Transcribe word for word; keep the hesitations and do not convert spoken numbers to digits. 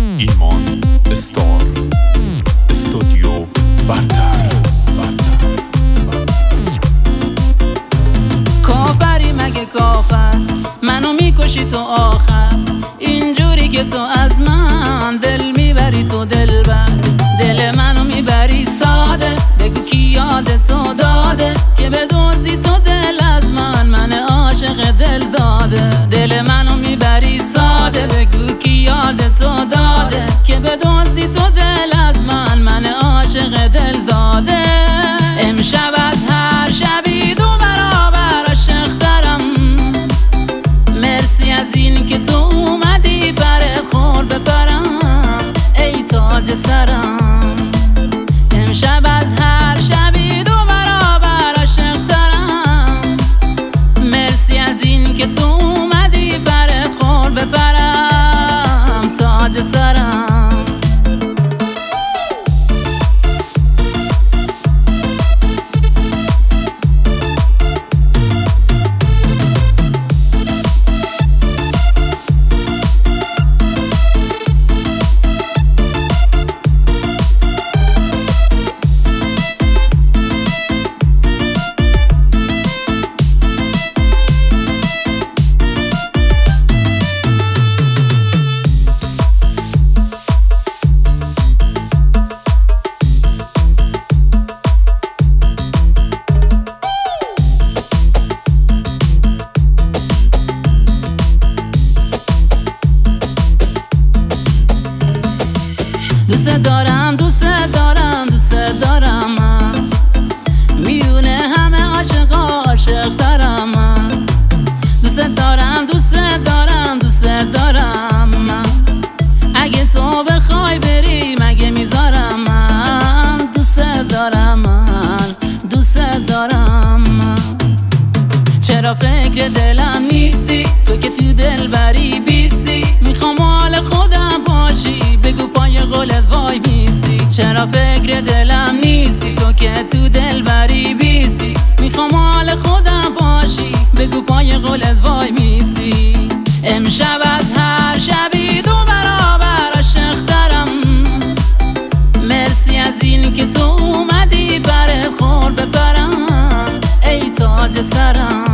ایمان استار استودیو برتر. کافری مگه کافر، منو میکشی تو آخر. اینجوری که تو از من دل میبری، تو دل بر دل منو میبری ساده. بگو کی یاد تو داده که بدوزی تو دل از من، من عاشق دل داده. دل منو میبری ساده، بگو کی یاد تو داده که بدوزی تو دل از من، من عاشق دل داده. امشب از هر شبی دو برابر عاشق‌ترم. مرسی از این که تو اومدی بر خور ببرم ای تاج سرم. امشب از هر شبی دو برابر عاشق‌ترم. مرسی از این که تو اومدی بر خور ببرم تاج سرم. دوست دارم دوست دارم دوست دارم من، میونه همه عاشقا عاشق دارم من. دوست دارم دوست دارم دوست دارم من، اگه تو بخوای بری مگه میذارم من. دوست دارم من دوست دارم من. چرا فکر دلم نیستی تو که تو دل بری بیستی؟ میخوام حال خودم باشی، بگو پای قولت وای میسی. چرا فکر دلم نیستی تو که تو دل بری بیستی؟ میخوام حال خودم باشی، بگو پای قولت وای میسی. امشب از هر شبی دو برابر عاشق‌ترم. مرسی از این که تو اومدی بر خور ببرم ای تاج سرم.